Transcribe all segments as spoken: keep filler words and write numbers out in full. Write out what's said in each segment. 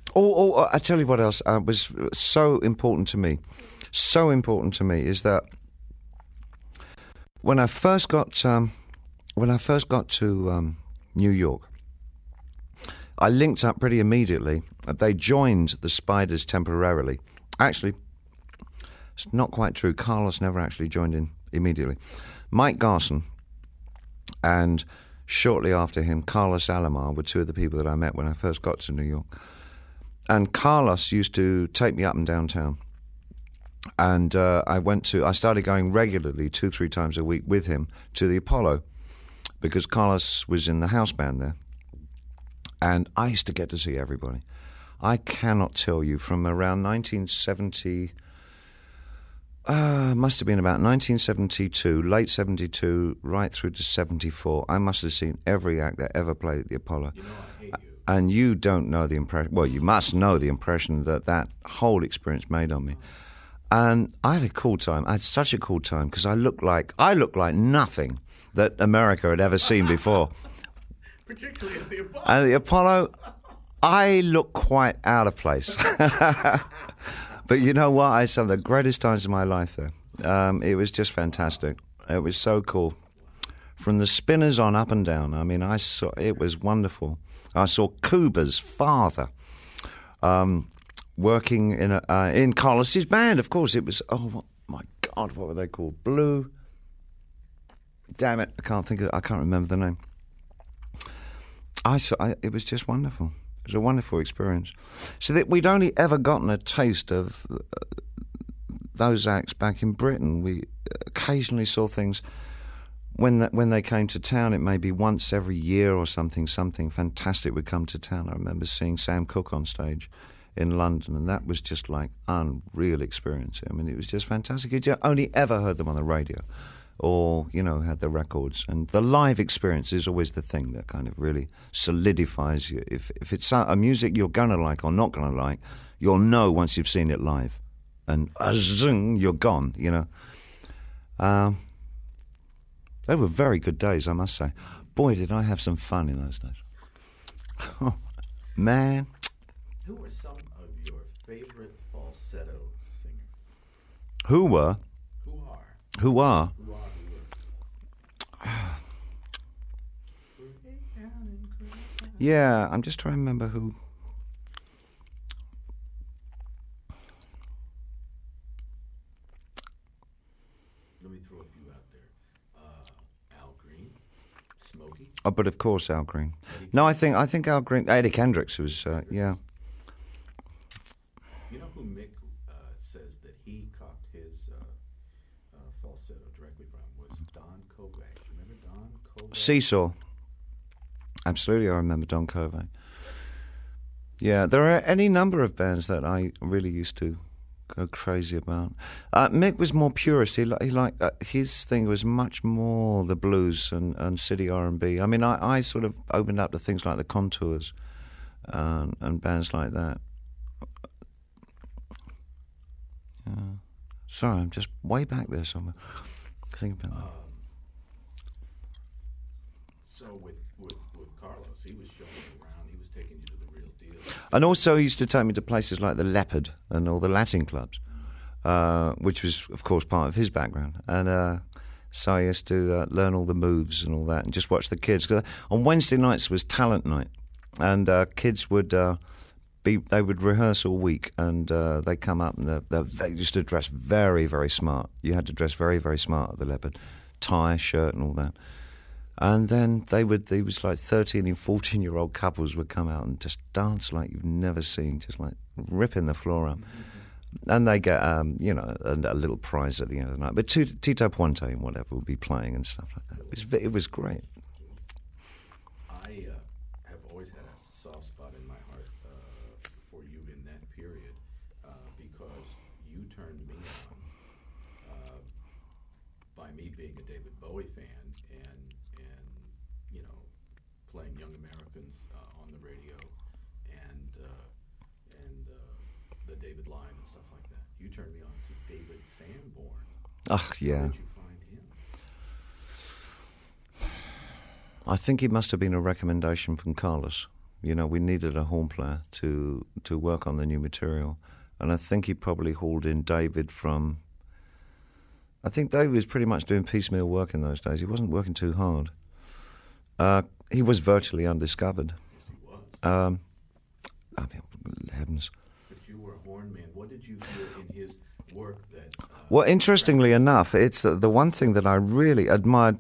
Oh, oh, I tell you what else uh, was so important to me. So important to me is that when I first got um, when I first got to um, New York, I linked up pretty immediately. They joined the Spiders temporarily. Actually, it's not quite true. Carlos never actually joined in immediately. Mike Garson and shortly after him, Carlos Alomar were two of the people that I met when I first got to New York. And Carlos used to take me up and downtown. And uh, I went to, I started going regularly, two, three times a week with him to the Apollo because Carlos was in the house band there. And I used to get to see everybody. I cannot tell you, from around nineteen seventy, uh, must have been about nineteen seventy-two, late seventy-two, right through to seventy-four, I must have seen every act that ever played at the Apollo. You know I hate you. And you don't know the impression, well, you must know the impression that that whole experience made on me. And I had a cool time. I had such a cool time because I looked like, I looked like nothing that America had ever seen before. Particularly at the Apollo. And the Apollo, I look quite out of place. But you know what? I had some of the greatest times of my life there. Um, it was just fantastic. It was so cool. From the Spinners on up and down. I mean, I saw, it was wonderful. I saw Cuba's father um, working in a, uh, in Carlos's band. Of course, it was, oh my God, what were they called? Blue. Damn it, I can't think of, I can't remember the name. I saw, I, it was just wonderful. It was a wonderful experience. So that we'd only ever gotten a taste of uh, those acts back in Britain. We occasionally saw things when the, when they came to town. It may be once every year or something. Something fantastic would come to town. I remember seeing Sam Cooke on stage in London, and that was just like unreal experience. I mean, it was just fantastic. You only ever heard them on the radio, or, you know, had the records. And the live experience is always the thing that kind of really solidifies you. If if it's a music you're going to like or not going to like, you'll know once you've seen it live. And uh, zing, you're gone, you know. Um, they were very good days, I must say. Boy, did I have some fun in those days. Oh, man. Who were some of your favorite falsetto singers? Who were? Who are? Who are? Who are? Yeah, I'm just trying to remember who. Let me throw a few out there. Uh, Al Green, Smokey. Oh, but of course, Al Green. No, I think I think Al Green. Eddie Kendricks was, uh, yeah. You know who Mick uh, says that he copied his uh, uh, falsetto directly from was Don Kovac. Remember Don Kovac? Seesaw. Absolutely, I remember Don Kovac. Yeah, there are any number of bands that I really used to go crazy about. Uh, Mick was more purist. He, he liked uh, his thing was much more the blues and, and city R and B. I mean, I, I sort of opened up to things like the Contours and, and bands like that. Yeah. Sorry, I'm just way back there somewhere. Think about that. Um, so with, with, with Carlos, he was showing you around. He was taking you to the real deal. And also he used to take me to places like the Leopard and all the Latin clubs, uh, which was, of course, part of his background. And uh, so I used to uh, learn all the moves and all that and just watch the kids. 'Cause on Wednesday nights was talent night, and uh, kids would uh, be, they would rehearse all week, and uh, they come up and they're, they're, they used to dress very, very smart. You had to dress very, very smart at the Leopard, tie, shirt and all that. And then they would, they was like thirteen and fourteen year old couples would come out and just dance like you've never seen, just like ripping the floor up. Mm-hmm. And they get, um, you know, a, a little prize at the end of the night. But Tito Puente and whatever would be playing and stuff like that. It was, it was great. I uh, have always had a soft spot in my heart uh, for you in that period uh, because you turned me on uh, by me being a David Bowie fan. Playing Young Americans uh, on the radio, and uh, and uh, the David line and stuff like that. You turned me on to David Sanborn. Oh, yeah. How did you find him? I think it must have been a recommendation from Carlos, You know, we needed a horn player to to work on the new material, and I think he probably hauled in David from. I think David was pretty much doing piecemeal work in those days. He wasn't working too hard. Uh, he was virtually undiscovered. Yes, he was. Um, I mean, heavens. But you were a horn man. What did you hear in his work that... Uh, Well, interestingly enough, it's the, the one thing that I really admired,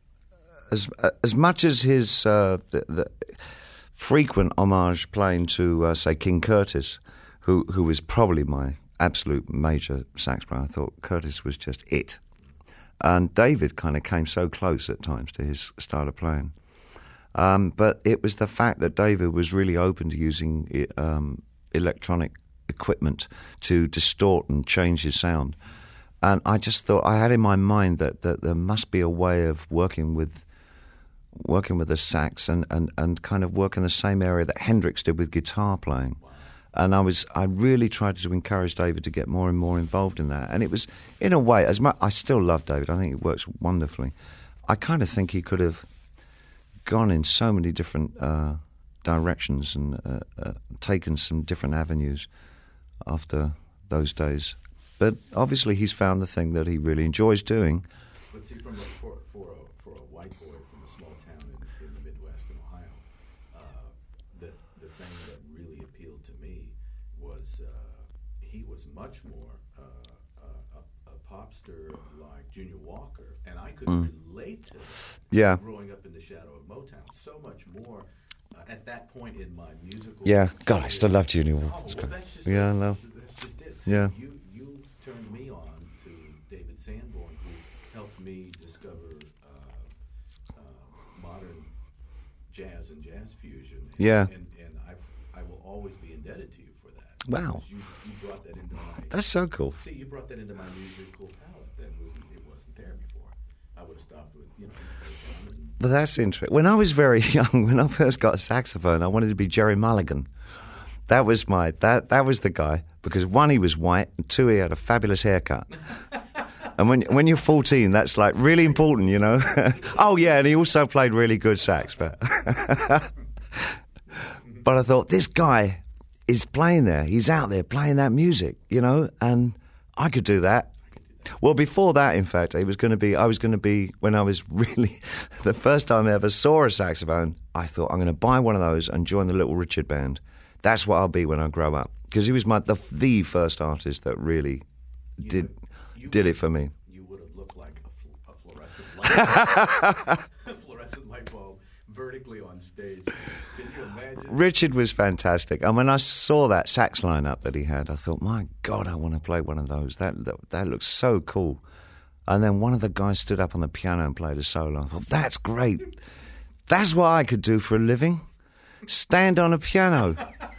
as as much as his uh, the, the frequent homage playing to, uh, say, King Curtis, who who was probably my absolute major sax player. I thought Curtis was just it. And David kind of came so close at times to his style of playing. Um, but it was the fact that David was really open to using um, electronic equipment to distort and change his sound. And I just thought, I had in my mind that, that there must be a way of working with working with the sax and, and, and kind of work in the same area that Hendrix did with guitar playing. And I was, I really tried to encourage David to get more and more involved in that. And it was, in a way, as much, I still love David. I think he works wonderfully. I kind of think he could have gone in so many different uh, directions and uh, uh, taken some different avenues after those days. But obviously he's found the thing that he really enjoys doing. But see, from a, for, for, a, for a white boy from a small town in, in the Midwest in Ohio, uh, the, the thing that really appealed to me was uh, he was much more uh, a, a, a popster like Junior Walker, and I could mm. relate to that yeah. growing up in the shadow of Motown so much more uh, at that point in my musical Yeah, career. God, I still love Junior Walker. Oh, well, that's just yeah, it. I know. That's just it. So yeah. You, you turned me on to David Sanborn, who helped me discover uh, uh, modern jazz and jazz fusion. And, Yeah. And, and I've, I will always be indebted to you for that. Wow. You, you brought that into my... That's so cool. See, you brought that into my musical palette that wasn't, it wasn't there before. I would have stopped with, you know... But that's interesting. When I was very young, when I first got a saxophone, I wanted to be Jerry Mulligan. That was my that that was the guy, because one, he was white, and two, he had a fabulous haircut. And when when you're fourteen, that's like really important, you know. Oh yeah, and he also played really good sax. But but I thought, this guy is playing there. He's out there playing that music, you know, and I could do that. Well, before that, in fact, it was going to be. I was going to be when I was really the first time I ever saw a saxophone. I thought, I'm going to buy one of those and join the Little Richard band. That's what I'll be when I grow up, because he was my the, the first artist that really you did would, you did would, it for me. You would have looked like a, fl- a fluorescent light bulb, a fluorescent light bulb vertically on stage. Can you imagine? Richard was fantastic, and when I saw that sax lineup that he had, I thought, my God, I want to play one of those. That that, that looks so cool. And then one of the guys stood up on the piano and played a solo. I thought, that's great. That's what I could do for a living. Stand on a piano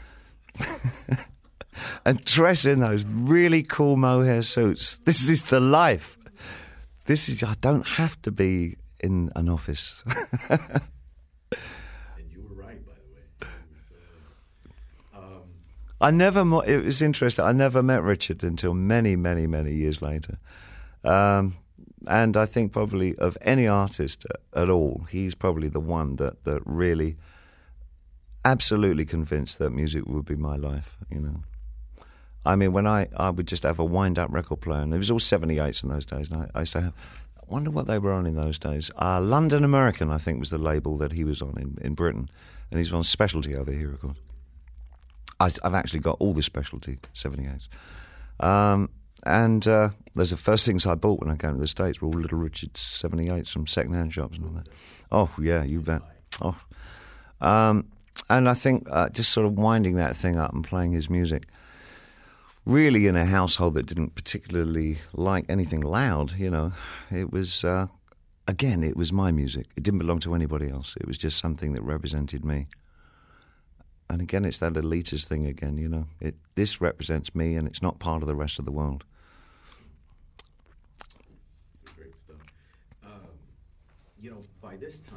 and dress in those really cool mohair suits. This is the life. This is. I don't have to be in an office. And you were right, by the way. It was, uh, um, I never. Mo- it was interesting. I never met Richard until many, many, many years later. Um, and I think probably of any artist at all, he's probably the one that that really. Absolutely convinced that music would be my life, you know. I mean, when I, I would just have a wind-up record player, and it was all seventy-eights in those days, and I, I used to have, I wonder what they were on in those days. Uh, London American, I think, was the label that he was on in, in Britain, and he's on Specialty over here, of course. I, I've actually got all the Specialty seventy-eights. Um, and uh, those are the first things I bought when I came to the States, were all Little Richard seventy-eights from second-hand shops and all that. Oh, yeah, you bet. Oh, um... And I think uh, just sort of winding that thing up and playing his music, really in a household that didn't particularly like anything loud, you know, it was, uh, again, it was my music. It didn't belong to anybody else. It was just something that represented me. And again, it's that elitist thing again, you know. It, this represents me, and it's not part of the rest of the world. Great stuff. Um, you know, by this time,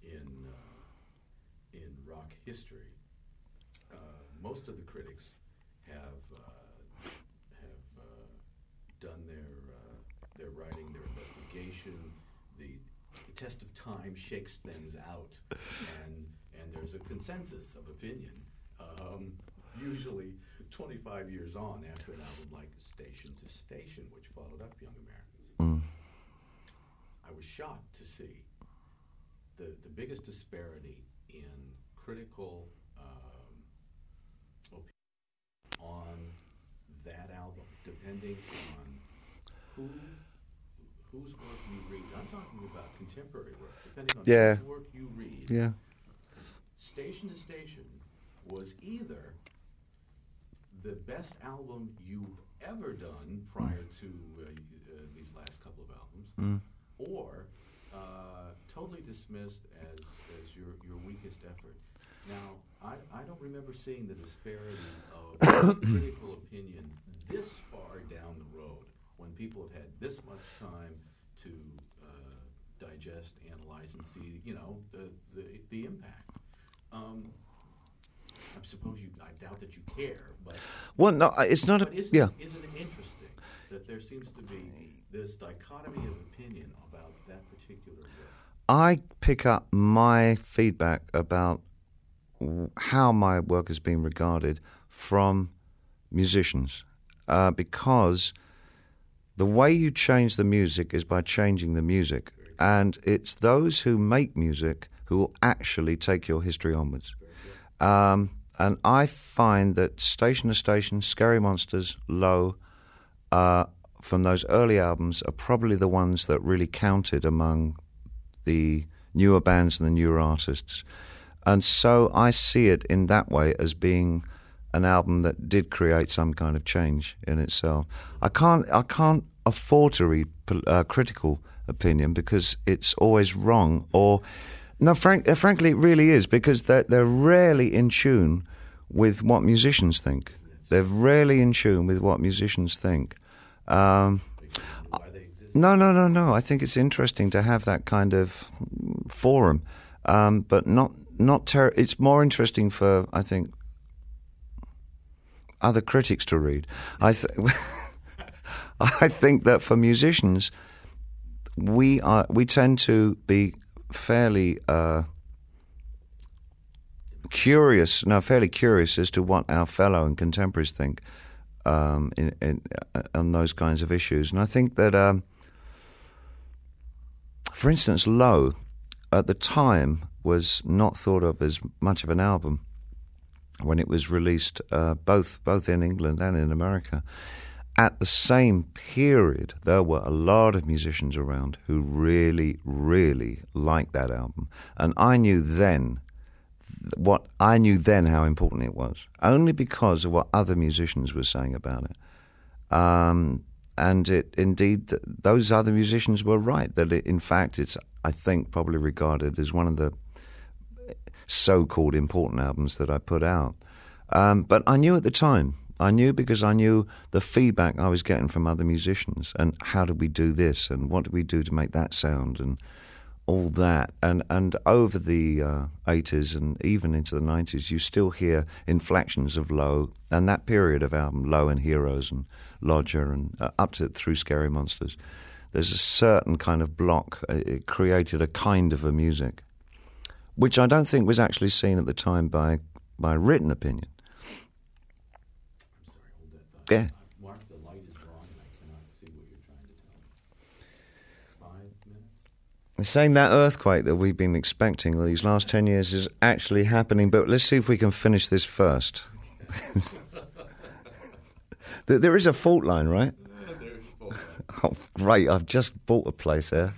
history. Uh, most of the critics have uh, have uh, done their uh, their writing, their investigation. The, the test of time shakes things out, and and there's a consensus of opinion, um, usually twenty-five years on after an album like Station to Station, which followed up Young Americans. Mm. I was shocked to see the, the biggest disparity in critical um, opinion on that album, depending on who whose work you read. I'm talking about contemporary work, depending on Yeah. whose work you read. Yeah. Station to Station was either the best album you've ever done prior to uh, uh, these last couple of albums, Mm. or uh, totally dismissed as, as your, your weakest effort. Now, I, I don't remember seeing the disparity of critical opinion this far down the road, when people have had this much time to uh, digest, analyze, and see, you know, the the, the impact. Um, I suppose you. I doubt that you care, but Well, no, it's not a. but isn't, Yeah. isn't it interesting that there seems to be this dichotomy of opinion about that particular work? I pick up my feedback about w- how my work has been regarded from musicians, uh, because the way you change the music is by changing the music, and it's those who make music who will actually take your history onwards. Um, and I find that Station to Station, Scary Monsters, Low, uh, from those early albums are probably the ones that really counted among the newer bands and the newer artists. And so I see it in that way as being an album that did create some kind of change in itself. I can't I can't afford to read uh, critical opinion because it's always wrong, or no, frank, uh, frankly, it really is, because they're, they're rarely in tune with what musicians think. They're rarely in tune with what musicians think. Um, Why they exist? no, no, no, no. I think it's interesting to have that kind of forum, um, but not not. Ter- it's more interesting for, I think, other critics to read. I th- I think that for musicians, we are we tend to be fairly uh, curious, no, fairly curious as to what our fellow and contemporaries think um, in, in uh, on those kinds of issues. And I think that, um, for instance, Low at the time was not thought of as much of an album when it was released, uh, both both in England and in America. At the same period, there were a lot of musicians around who really, really liked that album. And I knew then what I knew then how important it was, only because of what other musicians were saying about it. Um, and it indeed, th- those other musicians were right, that it, in fact, it's, I think, probably regarded as one of the so-called important albums that I put out. Um, but I knew at the time, I knew because I knew the feedback I was getting from other musicians, and how did we do this, and what did we do to make that sound, and all that. And and over the uh, eighties and even into the nineties, you still hear inflections of Low, and that period of album, Low and Heroes and Lodger, and uh, up to through Scary Monsters. There's a certain kind of block. It created a kind of a music, which I don't think was actually seen at the time by by written opinion. I'm sorry, hold that thought. Yeah. Uh, Mark, the light is wrong, and I cannot see what you're trying to tell me. Five minutes? Saying that earthquake that we've been expecting these last ten years is actually happening, but let's see if we can finish this first. There there is a fault line, right? Uh, there's a fault line. Oh, great. I've just bought a place there.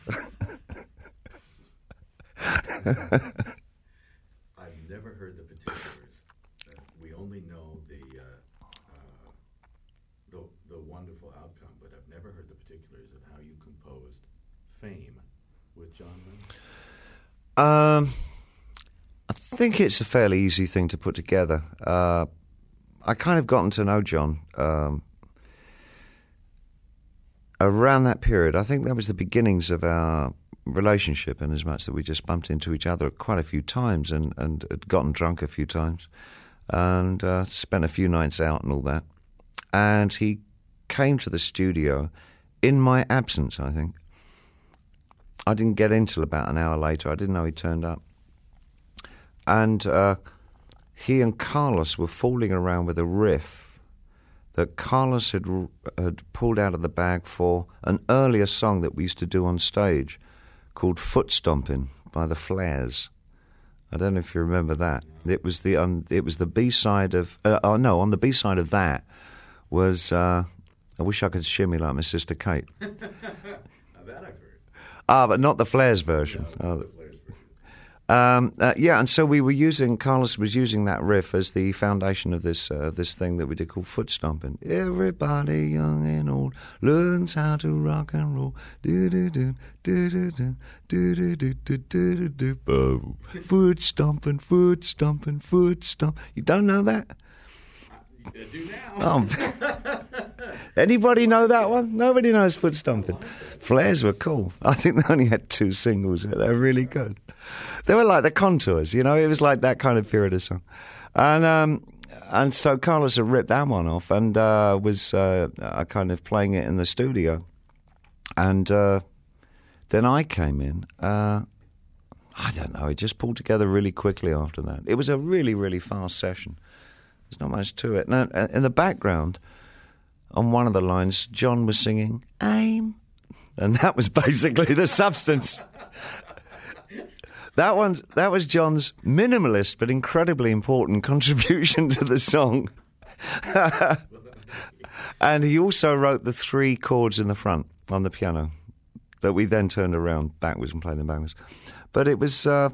I've never heard the particulars. Uh, we only know the, uh, uh, the the wonderful outcome, but I've never heard the particulars of how you composed Fame with John Lennon. Um, I think it's a fairly easy thing to put together. Uh, I kind of gotten to know John um, around that period. I think that was the beginnings of our relationship, in as much that we just bumped into each other quite a few times, and, and had gotten drunk a few times, and uh, spent a few nights out and all that. And he came to the studio in my absence, I think. I didn't get in till about an hour later. I didn't know he turned up. and uh, he and Carlos were fooling around with a riff that Carlos had had pulled out of the bag for an earlier song that we used to do on stage called "Foot Stomping" by the Flares. I don't know if you remember that. It was the um, it was the B side of uh, oh no, on the B side of that was uh, "I Wish I Could Shimmy Like My Sister Kate." That I've heard. Ah, but not the Flares version. No, Oh, the Flares version. Um, uh, yeah, and so we were using, Carlos was using that riff as the foundation of this uh, this thing that we did called Foot Stomping. Everybody, young and old, learns how to rock and roll. Do do do do do do do do do do do do do. Foot stomping, foot stomping, foot stomp. You don't know that? I do now. Oh. Anybody know that one? Nobody knows Foot Stomping. Flares were cool. I think they only had two singles. They're really good. They were like the Contours, you know. It was like that kind of period of song. And um, and so Carlos had ripped that one off and uh, was uh, uh, kind of playing it in the studio. And uh, then I came in. Uh, I don't know. It just pulled together really quickly after that. It was a really, really fast session. There's not much to it. And uh, in the background, on one of the lines, John was singing, "Aim." And that was basically the substance. That one, that was John's minimalist but incredibly important contribution to the song. And he also wrote the three chords in the front on the piano that we then turned around backwards and played them backwards. But it was... Uh,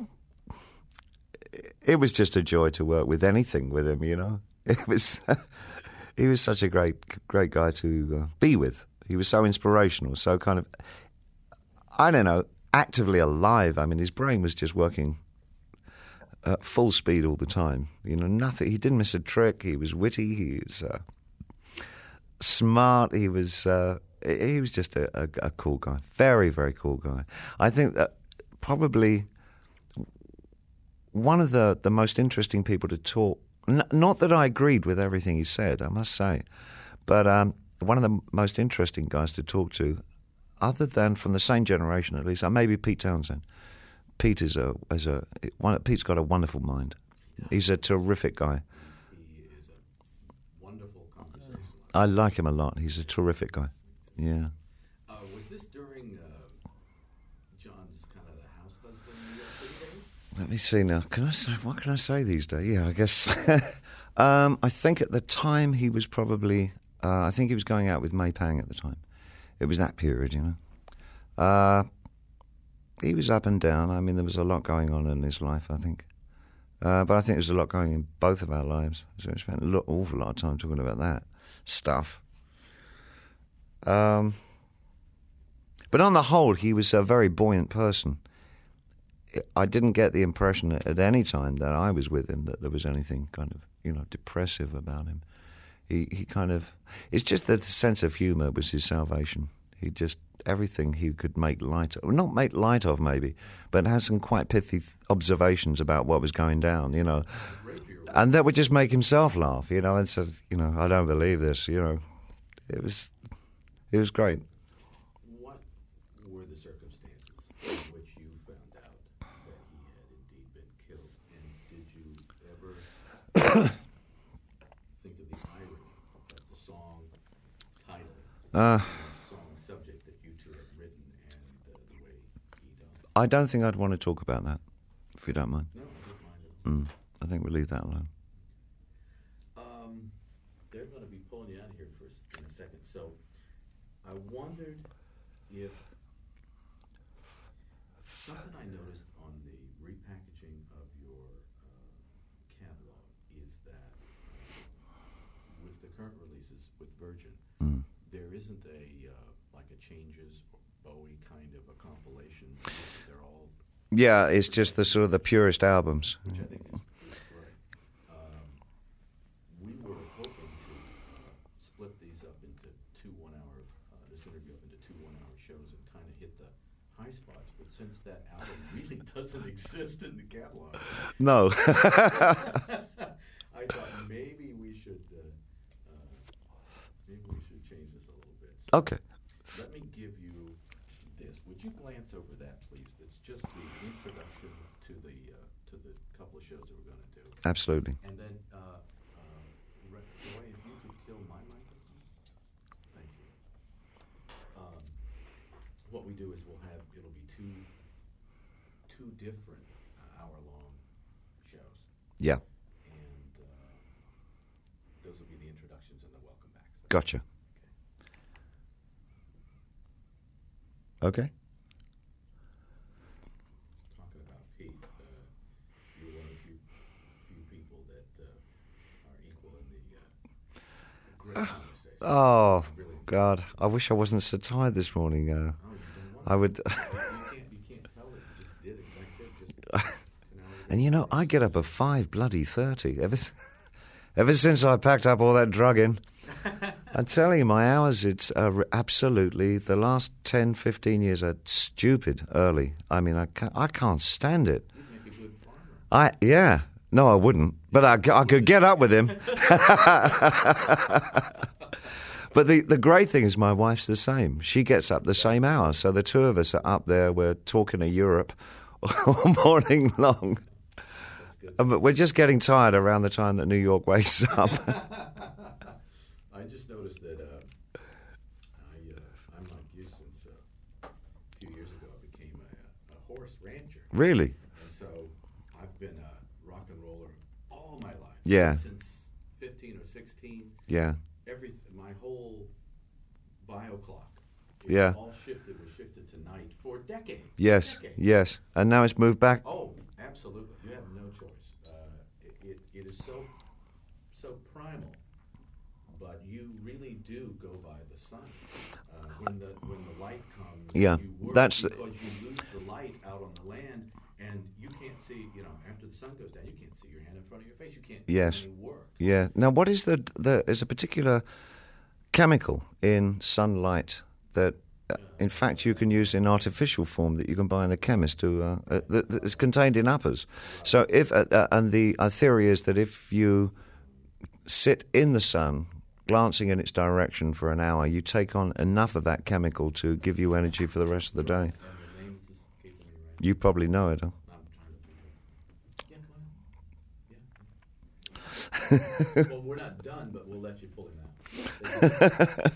It was just a joy to work with anything with him, you know. It was, he was such a great, great guy to uh, be with. He was so inspirational, so kind of, I don't know, actively alive. I mean, his brain was just working at full speed all the time. You know, nothing. He didn't miss a trick. He was witty. He was uh, smart. He was, uh, he was just a, a, a cool guy. Very, very cool guy. I think that probably one of the, the most interesting people to talk, n- not that I agreed with everything he said, I must say, but um, one of the most interesting guys to talk to, other than from the same generation at least, uh, maybe Pete Townsend. Pete is a, is a one, Pete's got a wonderful mind. He's a terrific guy. He is a wonderful conversationalist. I like him a lot. He's a terrific guy. Yeah. Uh, was this during uh, John's kind of the house husband New York City days? Let me see now. Can I say, what can I say these days? Yeah, I guess. um, I think at the time he was probably, uh, I think he was going out with May Pang at the time. It was that period, you know. Uh, he was up and down. I mean, there was a lot going on in his life, I think. Uh, but I think there's a lot going in both of our lives. So we spent an lo- awful lot of time talking about that stuff. Um, but on the whole, he was a very buoyant person. I didn't get the impression at any time that I was with him that there was anything kind of, you know, depressive about him. He he kind of, it's just that the sense of humour was his salvation. He just, everything he could make light of, not make light of maybe, but has some quite pithy observations about what was going down, you know. And that would just make himself laugh, you know, and so, you know, I don't believe this, you know. It was, it was great. What were the circumstances in which you found out that he had indeed been killed? And did you ever think of the irony that the song title, Uh, the song subject that you two have written, and uh, the way he died? I don't think I'd want to talk about that, if you don't mind. No, I don't mind at all. Mm, I think we'll leave that alone. Um, they're going to be pulling you out of here for a, in a second. So I wondered if something I noticed on the repackaging of your uh, catalog is that uh, with the current releases with Virgin, Mm. there isn't a uh, like a Changes or Bowie kind of a compilation. They're all, Yeah, it's just the sort of the purest albums. which I think is, is great. Um, we were hoping to uh, split these up into two one-hour, uh, this interview up into two one-hour shows and kind of hit the high spots. But since that album really doesn't exist in the catalog, No. I thought maybe we should uh, uh, maybe we should change this a little bit. So Okay. let me give you this. Would you glance over that, please? It's just the introduction to the uh, to the couple of shows absolutely. And then, uh, uh, Roy, if you could kill my microphone, thank you. Um, what we do is we'll have, it'll be two, two different uh, hour-long shows. Yeah, And uh, those will be the introductions and the welcome back. So, gotcha. Okay. talking about Pete, uh, you're one of the few, few people that uh, are equal in the uh, great conversation. Oh, Really. God. I wish I wasn't so tired this morning. Uh, Oh, you don't want I would... to. You can't, you can't tell it. You just did it like that. Just an hour And you know, I get up at five bloody thirty. Ever, s- ever since I packed up all that drugging, I'm telling you, my hours, it's uh, r- absolutely, the last ten, fifteen years are stupid early. I mean, I can't, I can't stand it. You'd make a good farmer. I, yeah. No, I wouldn't. But I, c- I could get up with him. But the, the great thing is my wife's the same. She gets up the same hour. So the two of us are up there. We're talking to Europe all morning long. Um, But we're just getting tired around the time that New York wakes up. I just noticed that uh, I, uh, I'm like you since uh, a few years ago I became a, a horse rancher. Really? And so I've been a rock and roller all my life. Yeah. Since fifteen or sixteen. Yeah. Every, my whole bio clock. It Yeah. all shifted, was shifted to night for decades. Yes. Decades. Yes. And now it's moved back? Oh, absolutely. You have no choice. Uh, it, it, it is so so primal, but you really do go by the sun. Uh, when the when the light comes, Yeah, you work that's the- because you lose the light out on the land, and you can't see. You know, after the sun goes down, you can't see your hand in front of your face. You can't Yes. do any work. Yeah. Now, what is the, the, is a particular chemical in sunlight that, uh, in fact, you can use in artificial form that you can buy in the chemist to, uh, uh, that, that is contained in uppers. So if, uh, uh, and the uh, theory is that if you sit in the sun, glancing in its direction for an hour, you take on enough of that chemical to give you energy for the rest of the day. And the name is escaping me right You probably know it, huh? now. I'm trying to think of it. Yeah, go ahead. Well, we're not done, but we'll let you pull him out.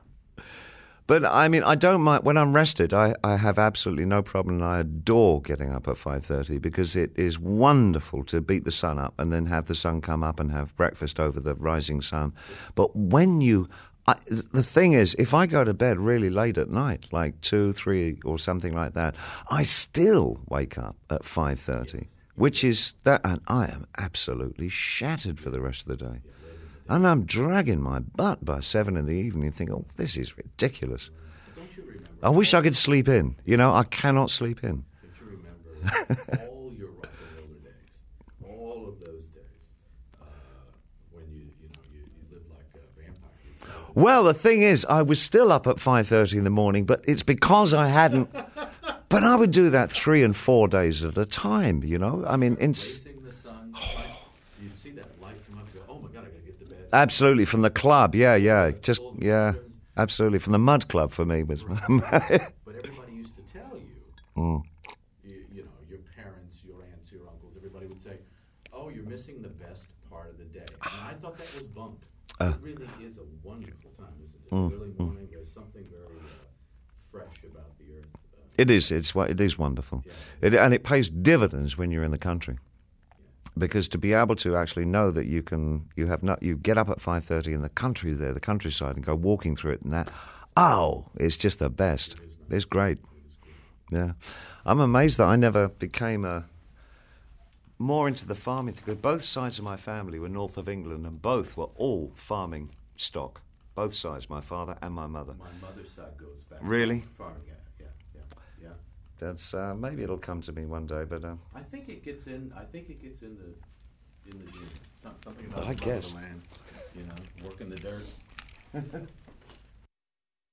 But, I mean, I don't mind. When I'm rested, I, I have absolutely no problem. I adore getting up at five thirty because it is wonderful to beat the sun up and then have the sun come up and have breakfast over the rising sun. But when you... I, the thing is, if I go to bed really late at night, like two, three or something like that, I still wake up at five thirty, which is that... And I am absolutely shattered for the rest of the day. And I'm dragging my butt by seven in the evening and think, oh, this is ridiculous. Don't you remember? I wish I could sleep in. You know, I cannot sleep in. Don't you remember all your rock and roller days, all of those days, uh, when you you know you, you lived like a vampire? Well, the thing is, I was still up at five thirty in the morning, but it's because I hadn't... But I would do that three and four days at a time, you know? I mean, in... Facing the sun, like, you'd see that light come up. You go, oh my God, I gotta get to bed. Absolutely, from the club, yeah, yeah. Just, yeah, absolutely. From the mud club for me was... But everybody used to tell you, Mm. you, you know, your parents, your aunts, your uncles, everybody would say, oh, you're missing the best part of the day. And I thought that was bunk. Uh. It really is a wonderful time, isn't it? Early morning, there's something very uh, fresh about the earth. Uh, It is. It's what it is wonderful, Yeah. it, and it pays dividends when you're in the country, because to be able to actually know that you can, you have not, you get up at five thirty in the country there, the countryside, and go walking through it, and that, oh, it's just the best. It's great. Yeah, I'm amazed that I never became a more into the farming thing. Both sides of my family were north of England, and both were all farming stock. Both sides, my father and my mother. My mother's side goes back. Really? to farming, yeah, yeah, yeah, yeah. That's uh, maybe it'll come to me one day, but uh, I think it gets in. I think it gets in the in the genes. Some, something about I the love of guess. the land. You know, working the dirt.